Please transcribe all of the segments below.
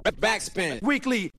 Backspin. Weekly.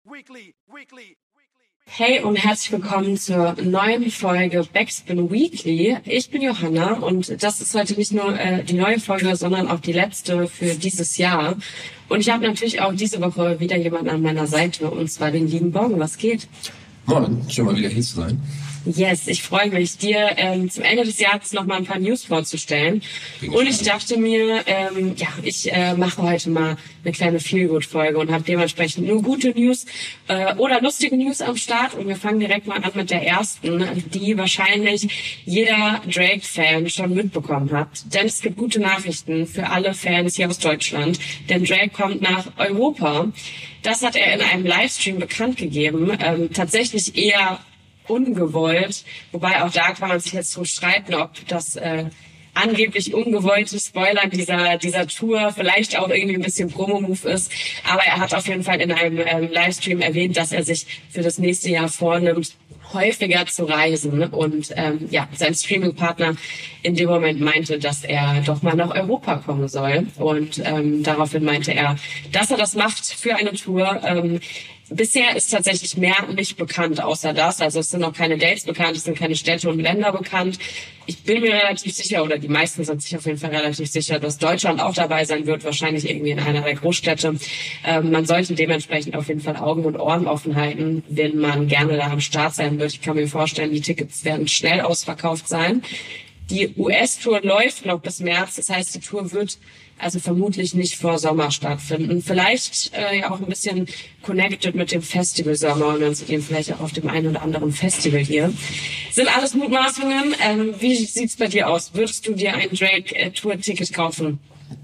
Hey und herzlich willkommen zur neuen Folge Backspin Weekly. Ich bin Johanna und das ist heute nicht nur die neue Folge, sondern auch die letzte für dieses Jahr. Und ich habe natürlich auch diese Woche wieder jemanden an meiner Seite, und zwar den lieben Bong. Was geht? Moin, schön mal wieder hier zu sein. Yes, ich freue mich, dir zum Ende des Jahres noch mal ein paar News vorzustellen. Und ich dachte mir, ich mache heute mal eine kleine Feel-Good-Folge und habe dementsprechend nur gute News oder lustige News am Start. Und wir fangen direkt mal an mit der ersten, die wahrscheinlich jeder Drake-Fan schon mitbekommen hat. Denn es gibt gute Nachrichten für alle Fans hier aus Deutschland. Denn Drake kommt nach Europa. Das hat er in einem Livestream bekannt gegeben. Tatsächlich eher ungewollt, wobei auch da kann man sich jetzt drum streiten, ob das angeblich ungewollte Spoilern dieser Tour vielleicht auch irgendwie ein bisschen Promo-Move ist, aber er hat auf jeden Fall in einem Livestream erwähnt, dass er sich für das nächste Jahr vornimmt, häufiger zu reisen, und sein Streaming-Partner in dem Moment meinte, dass er doch mal nach Europa kommen soll, und daraufhin meinte er, dass er das macht für eine Tour. Bisher ist tatsächlich mehr nicht bekannt, außer das. Also es sind noch keine Dates bekannt, es sind keine Städte und Länder bekannt. Ich bin mir relativ sicher, oder die meisten sind sich auf jeden Fall relativ sicher, dass Deutschland auch dabei sein wird, wahrscheinlich irgendwie in einer der Großstädte. Man sollte dementsprechend auf jeden Fall Augen und Ohren offen halten, wenn man gerne da am Start sein wird. Ich kann mir vorstellen, die Tickets werden schnell ausverkauft sein. Die US-Tour läuft noch bis März, das heißt, die Tour wird also vermutlich nicht vor Sommer stattfinden. Vielleicht auch ein bisschen connected mit dem Festival Sommer, und dann sind wir vielleicht auch auf dem einen oder anderen Festival hier. Sind alles Mutmaßungen. Wie sieht's bei dir aus? Würdest du dir ein Drake-Tour-Ticket kaufen?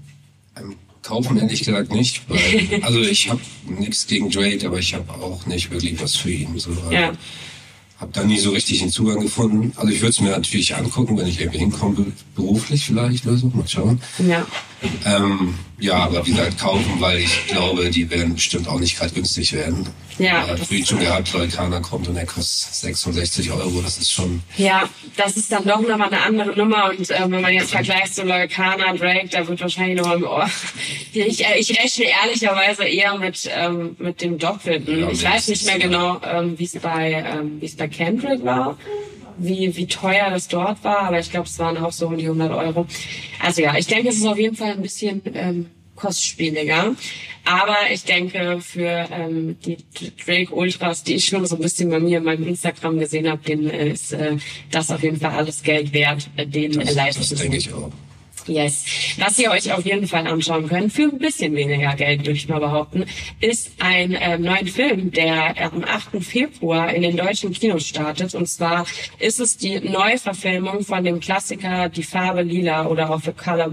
Kaufen ehrlich gesagt nicht, weil, also ich habe nichts gegen Drake, aber ich habe auch nicht wirklich was für ihn. So. Ja. Habe da nie so richtig den Zugang gefunden. Also ich würde es mir natürlich angucken, wenn ich irgendwie hinkomme, beruflich vielleicht oder so, mal schauen. Ja. Aber wie gesagt, kaufen, weil ich glaube, die werden bestimmt auch nicht gerade günstig werden. Ja. Ich schon gehabt, Leukana kommt und der kostet 66 €, das ist schon... Ja, das ist dann doch nochmal eine andere Nummer, und wenn man jetzt vergleicht so Leukana, Drake, da wird wahrscheinlich noch ich rechne ehrlicherweise eher mit dem Doppelten. Ja, ich weiß nicht mehr genau, wie es bei Kendrick war, wie teuer das dort war, aber ich glaube, es waren auch so um die 100 €. Also ja, ich denke, es ist auf jeden Fall ein bisschen kostspieliger. Aber ich denke, für die Drake-Ultras, die ich schon so ein bisschen bei mir in meinem Instagram gesehen habe, denen ist das auf jeden Fall alles Geld wert, den live zu sehen. Das denke ich auch. Yes. Was ihr euch auf jeden Fall anschauen könnt, für ein bisschen weniger Geld, würde ich mal behaupten, ist ein neuen Film, der am 8. Februar in den deutschen Kinos startet. Und zwar ist es die Neuverfilmung von dem Klassiker Die Farbe Lila oder auch The Color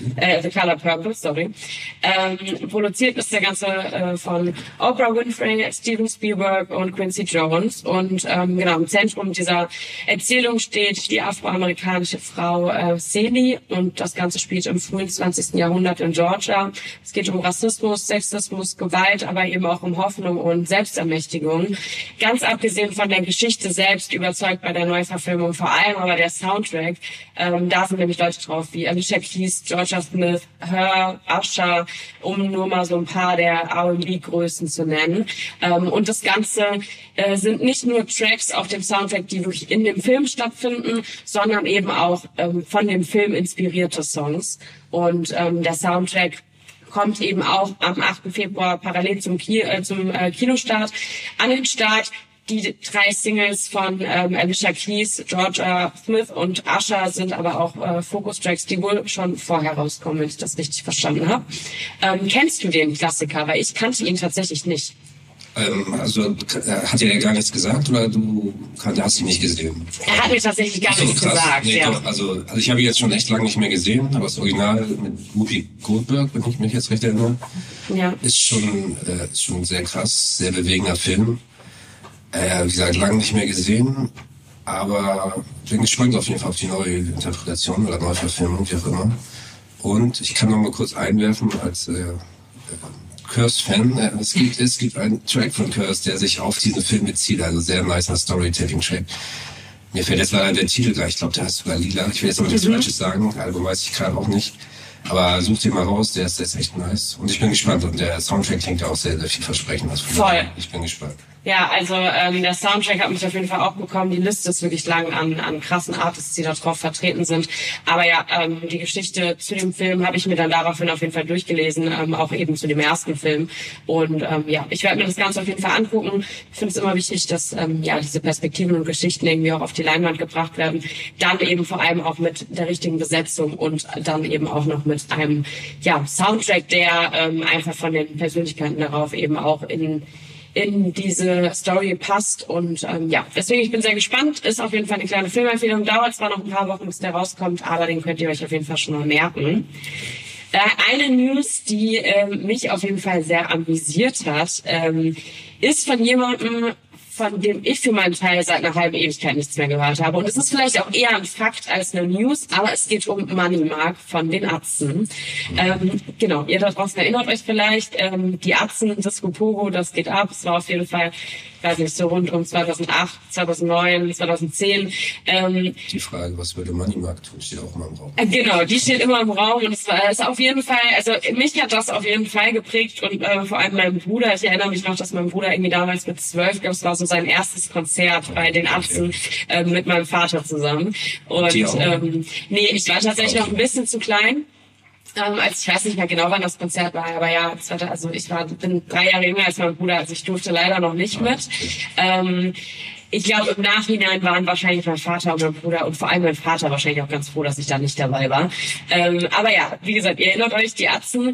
Purple, sorry. Produziert ist der Ganze von Oprah Winfrey, Steven Spielberg und Quincy Jones. Und im Zentrum dieser Erzählung steht die afroamerikanische Frau Celie, und das Ganze spielt im frühen 20. Jahrhundert in Georgia. Es geht um Rassismus, Sexismus, Gewalt, aber eben auch um Hoffnung und Selbstermächtigung. Ganz abgesehen von der Geschichte selbst überzeugt bei der Neuverfilmung vor allem aber der Soundtrack. Da sind nämlich Leute drauf wie Alicia Keys, Georgia Smith, Her, Usher, um nur mal so ein paar der R&B-Größen zu nennen. Und das Ganze sind nicht nur Tracks auf dem Soundtrack, die wirklich in dem Film stattfinden, sondern eben auch von dem Film inspirierte Songs. Und der Soundtrack kommt eben auch am 8. Februar parallel zum Kinostart an den Start. Die 3 Singles von Alicia Keys, Georgia Smith und Usher sind aber auch Focus-Tracks, die wohl schon vorher rauskommen, wenn ich das richtig verstanden habe. Kennst du den Klassiker? Weil ich kannte ihn tatsächlich nicht. Hat er gar nichts gesagt, oder hast ihn nicht gesehen? Er hat mir tatsächlich gar nichts gesagt. Nee, ja. Doch, also ich habe ihn jetzt schon echt lange nicht mehr gesehen, aber das Original mit Whoopi Goldberg, wenn ich mich jetzt recht erinnere, ist schon sehr krass, sehr bewegender Film. Wie gesagt, lange nicht mehr gesehen, aber bin gespannt auf jeden Fall auf die neue Interpretation oder Neuverfilmung, wie auch immer. Und ich kann noch mal kurz einwerfen, als Curse-Fan, es gibt einen Track von Curse, der sich auf diesen Film bezieht, also sehr nicer Storytelling-Track. Mir fällt jetzt leider der Titel gleich, ich glaube, der heißt sogar Lila. Ich will jetzt aber nichts Falsches sagen, Album weiß ich gerade auch nicht. Aber such dir mal raus, der ist echt nice. Und ich bin gespannt. Und der Soundtrack klingt ja auch sehr, sehr vielversprechend. Voll. Ich bin gespannt. Ja, also der Soundtrack hat mich auf jeden Fall auch bekommen. Die Liste ist wirklich lang an krassen Artists, die da drauf vertreten sind. Aber ja, die Geschichte zu dem Film habe ich mir dann daraufhin auf jeden Fall durchgelesen, auch eben zu dem ersten Film. Und ja, ich werde mir das Ganze auf jeden Fall angucken. Ich finde es immer wichtig, dass ja diese Perspektiven und Geschichten irgendwie auch auf die Leinwand gebracht werden. Dann eben vor allem auch mit der richtigen Besetzung und dann eben auch noch mit einem Soundtrack, der einfach von den Persönlichkeiten darauf eben auch in diese Story passt und deswegen, ich bin sehr gespannt. Ist auf jeden Fall eine kleine Filmempfehlung. Dauert zwar noch ein paar Wochen, bis der rauskommt, aber den könnt ihr euch auf jeden Fall schon mal merken. Eine News, die mich auf jeden Fall sehr amüsiert hat, ist von jemandem, von dem ich für meinen Teil seit einer halben Ewigkeit nichts mehr gehört habe. Und es ist vielleicht auch eher ein Fakt als eine News, aber es geht um Money Mark von den Atzen. Genau, ihr da draußen erinnert euch vielleicht, die Atzen, Disco Pogo, das geht ab. Es war auf jeden Fall, weiß nicht, so rund um 2008, 2009, 2010. Die Frage, was würde Money Mark tun, steht auch immer im Raum. Genau, die steht immer im Raum und es ist auf jeden Fall, also mich hat das auf jeden Fall geprägt und vor allem mein Bruder, ich erinnere mich noch, dass mein Bruder irgendwie damals mit 12, glaube es war so sein erstes Konzert bei den Atzen mit meinem Vater zusammen. Und nee, ich war tatsächlich noch ein bisschen zu klein. Also ich weiß nicht mehr genau, wann das Konzert war, aber ja, bin 3 Jahre jünger als mein Bruder, also ich durfte leider noch nicht mit. Ich glaube, im Nachhinein waren wahrscheinlich mein Vater und mein Bruder und vor allem mein Vater wahrscheinlich auch ganz froh, dass ich da nicht dabei war. Aber ja, wie gesagt, ihr erinnert euch, die Atzen,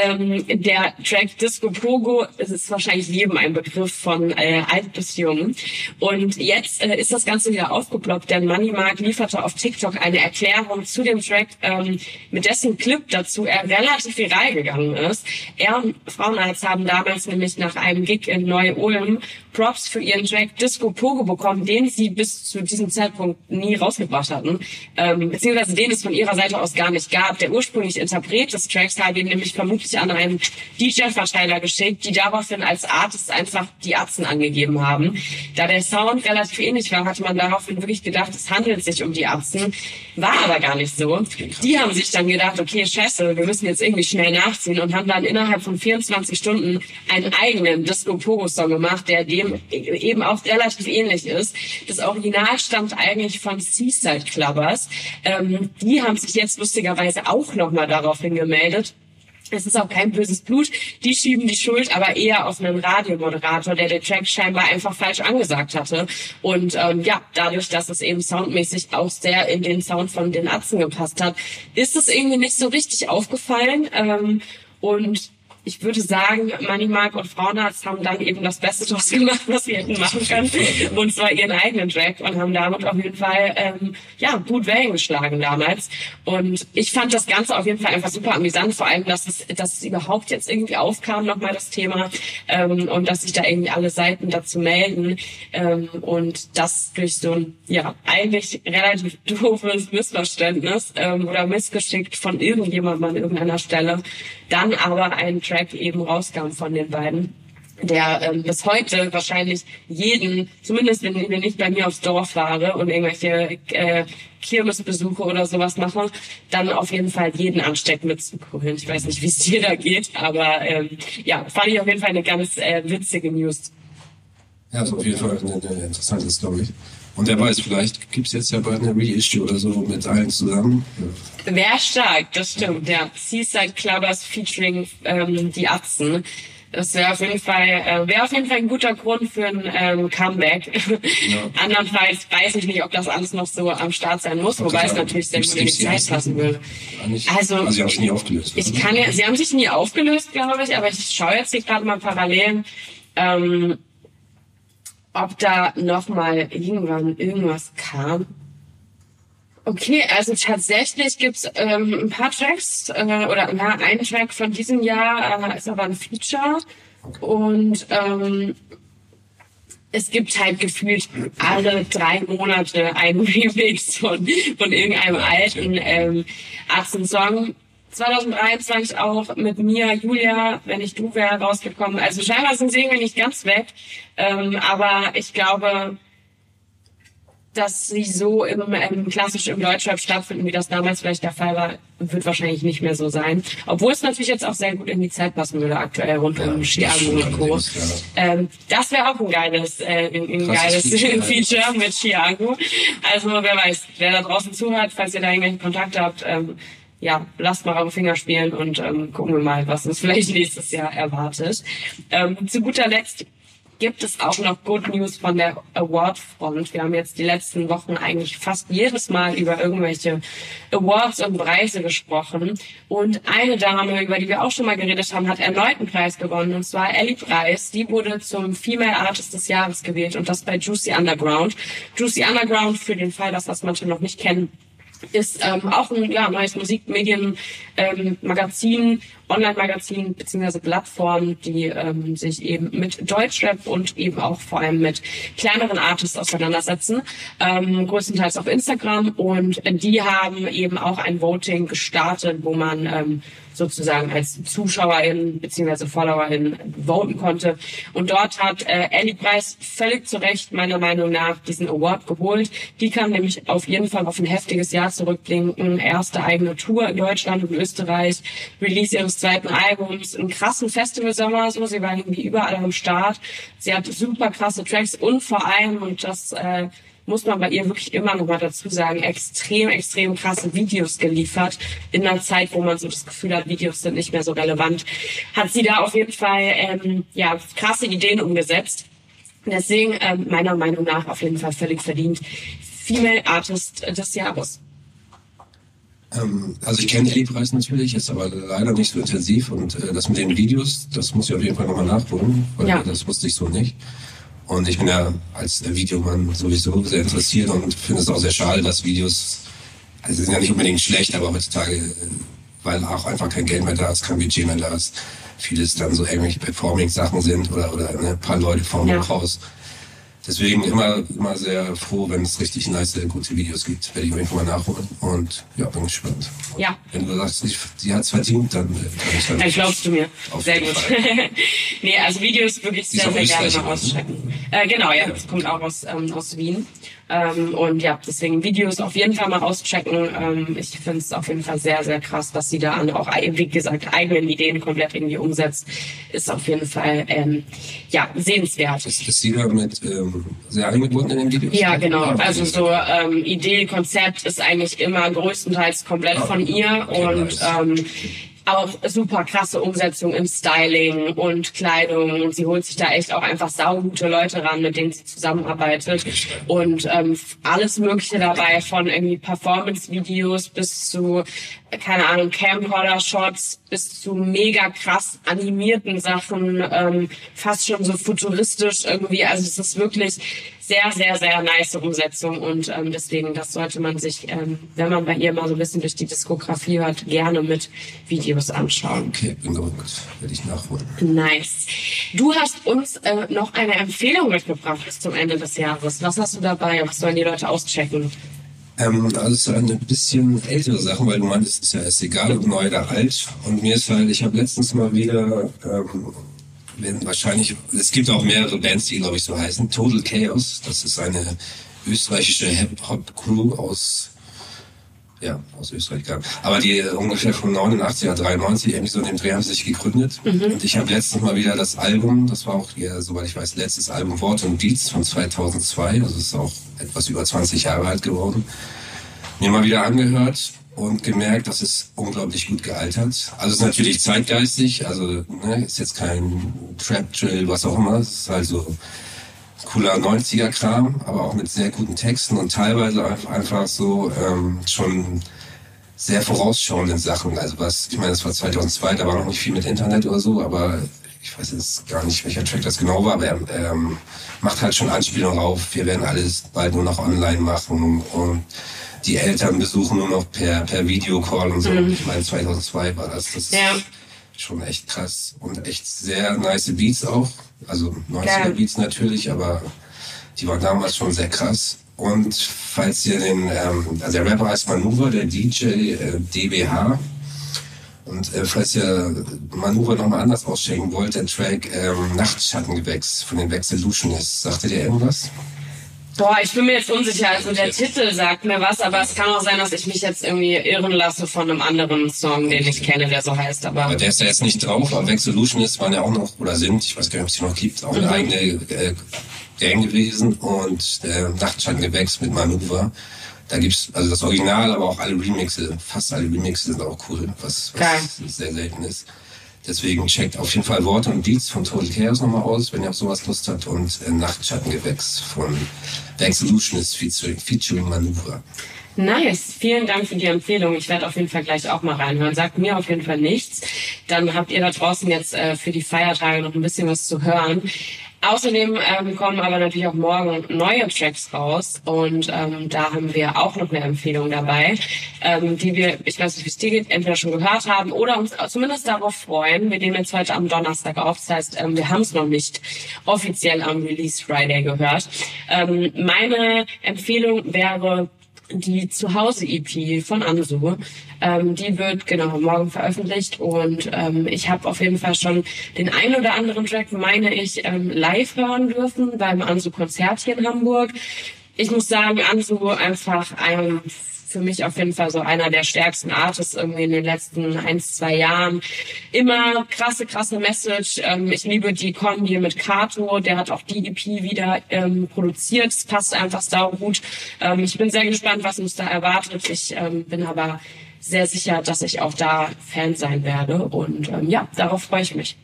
der Track Disco Pogo, es ist wahrscheinlich jedem ein Begriff von alt bis jung. Und jetzt ist das Ganze wieder aufgeploppt, denn Money Mark lieferte auf TikTok eine Erklärung zu dem Track, mit dessen Clip dazu er relativ viral gegangen ist. Er und Frauenarzt haben damals nämlich nach einem Gig in Neu-Ulm Props für ihren Track Disco Pogo bekommen, den sie bis zu diesem Zeitpunkt nie rausgebracht hatten, beziehungsweise den es von ihrer Seite aus gar nicht gab. Der ursprüngliche Interpret des Tracks hat ihn nämlich vermutlich an einen DJ-Verteiler geschickt, die daraufhin als Artist einfach die Atzen angegeben haben. Da der Sound relativ ähnlich war, hatte man daraufhin wirklich gedacht, es handelt sich um die Atzen. War aber gar nicht so. Die haben sich dann gedacht, okay, scheiße, wir müssen jetzt irgendwie schnell nachziehen und haben dann innerhalb von 24 Stunden einen eigenen Disco-Pogo-Song gemacht, der dem eben auch relativ ähnlich ist. Das Original stammt eigentlich von Seaside Clubbers. Die haben sich jetzt lustigerweise auch nochmal daraufhin gemeldet. Es ist auch kein böses Blut. Die schieben die Schuld aber eher auf einen Radiomoderator, der den Track scheinbar einfach falsch angesagt hatte. Und dadurch, dass es eben soundmäßig auch sehr in den Sound von den Atzen gepasst hat, ist es irgendwie nicht so richtig aufgefallen. Und ich würde sagen, Money Mark und Frauenarzt haben dann eben das Beste draus gemacht, was sie hätten machen können. Und zwar ihren eigenen Track und haben damit auf jeden Fall gut Wellen geschlagen damals. Und ich fand das Ganze auf jeden Fall einfach super amüsant, vor allem, dass es überhaupt jetzt irgendwie aufkam, nochmal das Thema, und dass sich da irgendwie alle Seiten dazu melden. Und das durch so ein eigentlich relativ doofes Missverständnis oder missgeschickt von irgendjemandem an irgendeiner Stelle dann aber ein Track eben rauskam von den beiden, der bis heute wahrscheinlich jeden, zumindest wenn ich nicht bei mir aufs Dorf fahre und irgendwelche Kirmesbesuche oder sowas mache, dann auf jeden Fall jeden ansteckt mitzukugeln. Ich weiß nicht, wie es dir da geht, aber fand ich auf jeden Fall eine ganz witzige News. Ja, ist auf jeden Fall eine interessante Story. Und wer weiß, vielleicht gibt's jetzt ja bald eine Reissue oder so mit allen zusammen. Wäre stark, das stimmt, ja. Seaside Clubbers featuring die Atzen. Das wäre auf jeden Fall ein guter Grund für ein Comeback. Ja. Andernfalls weiß ich nicht, ob das alles noch so am Start sein muss, wobei es natürlich sehr gut in die Zeit passen würde. Also sie haben sich nie aufgelöst. Sie haben sich nie aufgelöst, glaube ich, aber ich schaue jetzt hier gerade mal parallel, ob da nochmal irgendwas kam. Okay, also tatsächlich gibt's ein paar Tracks oder ein Track von diesem Jahr ist aber ein Feature und es gibt halt gefühlt alle 3 Monate einen Remix von irgendeinem alten Atzen-Song. 2023 auch mit Mia, Julia, wenn nicht du wäre, rausgekommen. Also scheinbar sind sie irgendwie nicht ganz weg. Aber ich glaube, dass sie so klassisch im Deutschrap stattfinden, wie das damals vielleicht der Fall war, wird wahrscheinlich nicht mehr so sein. Obwohl es natürlich jetzt auch sehr gut in die Zeit passen würde, aktuell rund um Chiago und Co. Das wäre auch ein geiles Feature mit Chiago. Also wer weiß, wer da draußen zuhört, falls ihr da irgendwelche Kontakte habt, lasst mal eure Finger spielen und gucken wir mal, was uns vielleicht nächstes Jahr erwartet. Zu guter Letzt gibt es auch noch Good News von der Award-Front. Wir haben jetzt die letzten Wochen eigentlich fast jedes Mal über irgendwelche Awards und Preise gesprochen. Und eine Dame, über die wir auch schon mal geredet haben, hat erneut einen Preis gewonnen. Und zwar Ellie Preis. Die wurde zum Female Artist des Jahres gewählt und das bei Juicy Underground. Juicy Underground, für den Fall, dass das manche noch nicht kennen, ist auch ein neues Musikmedien Magazin, Online-Magazin bzw. Plattform, die sich eben mit Deutschrap und eben auch vor allem mit kleineren Artists auseinandersetzen, größtenteils auf Instagram, und die haben eben auch ein Voting gestartet, wo man sozusagen als Zuschauerin bzw. Followerin voten konnte. Und dort hat Ellie Preis völlig zu Recht meiner Meinung nach diesen Award geholt. Die kann nämlich auf jeden Fall auf ein heftiges Jahr zurückblicken. Erste eigene Tour in Deutschland und Österreich, Release ihres zweiten Albums, einen krassen Festivalsommer, so, sie war irgendwie überall am Start. Sie hat super krasse Tracks und vor allem, und das muss man bei ihr wirklich immer noch mal dazu sagen, extrem krasse Videos geliefert. In einer Zeit, wo man so das Gefühl hat, Videos sind nicht mehr so relevant, hat sie da auf jeden Fall krasse Ideen umgesetzt. Deswegen meiner Meinung nach auf jeden Fall völlig verdient Female Artist des Jahres. Also ich kenne Ellie Preis natürlich, ist aber leider nicht so intensiv, und das mit den Videos, das muss ich auf jeden Fall nochmal nachholen, weil das wusste ich so nicht. Und ich bin ja als Videomann sowieso sehr interessiert und finde es auch sehr schade, dass Videos, also sind ja nicht unbedingt schlecht, aber heutzutage, weil auch einfach kein Geld mehr da ist, kein Budget mehr da ist, vieles dann so irgendwelche Performing-Sachen sind oder ein paar Leute formen raus. Deswegen immer sehr froh, wenn es richtig nice, gute Videos gibt. Werde ich auf jeden Fall mal nachholen. Und ja, bin gespannt. Ja. Wenn du sagst, sie hat es verdient, dann kann ich dann. Dann glaubst du mir. Sehr gut. Nee, also Videos wirklich sehr gerne mal auschecken. Genau, ja, das kommt auch aus Wien. Und ja, deswegen Videos auf jeden Fall mal auschecken. Ich finde es auf jeden Fall sehr, sehr krass, was sie da an auch, wie gesagt, eigenen Ideen komplett irgendwie umsetzt. Ist auf jeden Fall, sehenswert. Ist sie da mit sehr eingebunden in den Videos? Ja, genau. Also so Idee, Konzept ist eigentlich immer größtenteils komplett von ihr. Okay, und nice. Auch super krasse Umsetzung im Styling und Kleidung. Und sie holt sich da echt auch einfach saugute Leute ran, mit denen sie zusammenarbeitet. Und alles Mögliche dabei, von irgendwie Performance-Videos bis zu, keine Ahnung, Camcorder-Shots bis zu mega krass animierten Sachen, fast schon so futuristisch irgendwie. Also es ist wirklich sehr, sehr, sehr nice Umsetzung, und deswegen, das sollte man sich, wenn man bei ihr mal so ein bisschen durch die Diskografie hört, gerne mit Videos anschauen. Okay, bin gerückt. Werde ich nachholen. Nice. Du hast uns noch eine Empfehlung mitgebracht bis zum Ende des Jahres. Was hast du dabei? Was sollen die Leute auschecken? Also eine bisschen ältere Sachen, weil du meintest, es ist ja erst egal, ob neu oder alt. Und mir ist halt, ich habe letztens mal wieder es gibt auch mehrere Bands, die, glaube ich, so heißen. Total Chaos, das ist eine österreichische Hip-Hop-Crew aus Österreich, aber die ungefähr von 89 oder 93, irgendwie so in dem Dreh haben sie sich gegründet. Und ich habe letztens mal wieder das Album, das war auch ihr, soweit ich weiß, letztes Album Wort und Beats von 2002, also ist auch etwas über 20 Jahre alt geworden, mir mal wieder angehört und gemerkt, dass es unglaublich gut gealtert. Also es ist natürlich zeitgeistig, also ist jetzt kein Trap-Drill, was auch immer, es ist halt so cooler 90er-Kram, aber auch mit sehr guten Texten und teilweise einfach so schon sehr vorausschauenden Sachen. Also ich meine, das war 2002, da war noch nicht viel mit Internet oder so, aber ich weiß jetzt gar nicht, welcher Track das genau war, aber er macht halt schon Anspielungen auf, wir werden alles bald nur noch online machen und die Eltern besuchen nur noch per Videocall und so. Ich meine, 2002 war das. Das ist schon echt krass und echt sehr nice Beats auch. Also 90er Beats natürlich, aber die waren damals schon sehr krass. Und falls ihr also der Rapper heißt Maneuver, der DJ DBH. Und falls ihr Maneuver nochmal anders auschecken wollt, der Track Nachtschattengewächs von den Vexillutionists. Sagt ihr dir irgendwas? Boah, ich bin mir jetzt unsicher. Also der Titel sagt mir was, aber es kann auch sein, dass ich mich jetzt irgendwie irren lasse von einem anderen Song, den ich kenne, der so heißt. Aber der ist ja jetzt nicht drauf, aber Vexolutionist waren ja auch noch, oder sind, ich weiß gar nicht, ob es die noch gibt, auch eine eigene Gang gewesen und Nachtschattengewächs mit Manöver. Da gibt's also das Original, aber auch alle Remixe, fast alle Remixe sind auch cool, was sehr selten ist. Deswegen checkt auf jeden Fall Worte und Beats von Total Chaos nochmal aus, wenn ihr auf sowas Lust habt. Und Nachtschattengewächs von Vexolutionist featuring Manöver. Nice, vielen Dank für die Empfehlung. Ich werde auf jeden Fall gleich auch mal reinhören. Sagt mir auf jeden Fall nichts. Dann habt ihr da draußen jetzt für die Feiertage noch ein bisschen was zu hören. Außerdem kommen aber natürlich auch morgen neue Tracks raus und da haben wir auch noch eine Empfehlung dabei, die wir, ich weiß nicht, wie es dir geht, entweder schon gehört haben oder uns zumindest darauf freuen. Wir nehmen jetzt heute am Donnerstag auf, das heißt, wir haben es noch nicht offiziell am Release Friday gehört. Meine Empfehlung wäre die Zuhause-EP von Ansu. Die wird genau morgen veröffentlicht und ich habe auf jeden Fall schon den einen oder anderen Track, meine ich, live hören dürfen beim Ansu-Konzert hier in Hamburg. Ich muss sagen, Ansu einfach für mich auf jeden Fall so einer der stärksten Artists irgendwie in den letzten 1-2 Jahren. Immer krasse Message. Ich liebe die Kombi mit Kato. Der hat auch die EP wieder produziert. Es passt einfach saugut. Ich bin sehr gespannt, was uns da erwartet. Ich bin aber sehr sicher, dass ich auch da Fan sein werde. Und ja, darauf freue ich mich.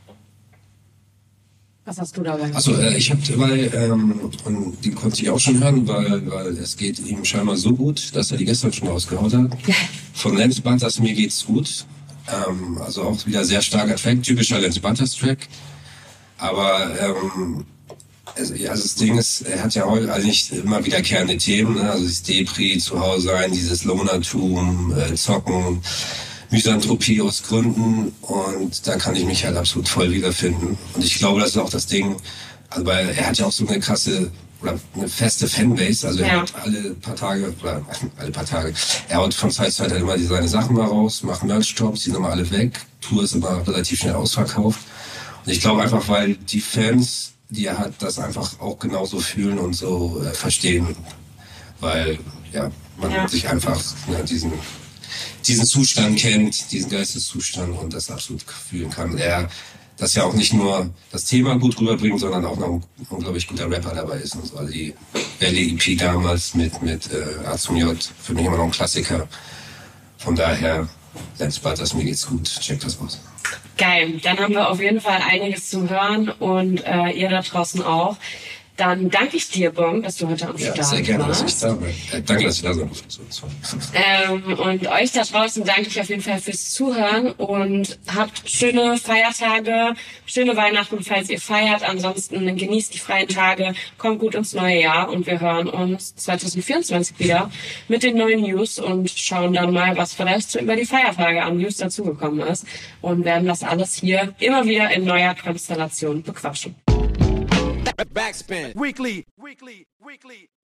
Was hast du dabei? Also ich habe dabei, und die konnte ich auch schon hören, weil es geht ihm scheinbar so gut, dass er die gestern schon rausgehaut hat. Von Lance Butters, Mir geht's gut. Also auch wieder sehr starker Track, typischer Lance Butters Track. Aber also das Ding ist, er hat ja heute eigentlich immer wiederkehrende Themen, ne? Also das Depri, zu Hause sein, dieses Lonertum, Zocken, Misanthropie aus Gründen und da kann ich mich halt absolut voll wiederfinden. Und ich glaube, das ist auch das Ding, also weil er hat ja auch so eine krasse oder eine feste Fanbase, also er haut alle paar Tage, er haut von Zeit zu Zeit halt immer seine Sachen mal raus, macht Merch-Drops, die sind immer alle weg, Tour ist immer relativ schnell ausverkauft. Und ich glaube einfach, weil die Fans, die er hat, das einfach auch genauso fühlen und so verstehen, weil man sich einfach diesen Zustand kennt, diesen Geisteszustand und das absolut fühlen kann. Er, das ja auch nicht nur das Thema gut rüberbringt, sondern auch noch ein unglaublich guter Rapper dabei ist und so. Also die LEP damals mit A zum J, für mich immer noch ein Klassiker. Von daher, Lance Butters, Mir geht's gut, checkt das aus. Geil, dann haben wir auf jeden Fall einiges zu hören und ihr da draußen auch. Dann danke ich dir, Bong, dass du heute am Start warst. Sehr gerne, dass ich da bin. Danke, dass ich da sein durfte. Und euch da draußen danke ich auf jeden Fall fürs Zuhören und habt schöne Feiertage, schöne Weihnachten, falls ihr feiert. Ansonsten genießt die freien Tage, kommt gut ins neue Jahr und wir hören uns 2024 wieder mit den neuen News und schauen dann mal, was vielleicht so über die Feiertage an News dazugekommen ist und werden das alles hier immer wieder in neuer Konstellation bequatschen. Backspin. Weekly.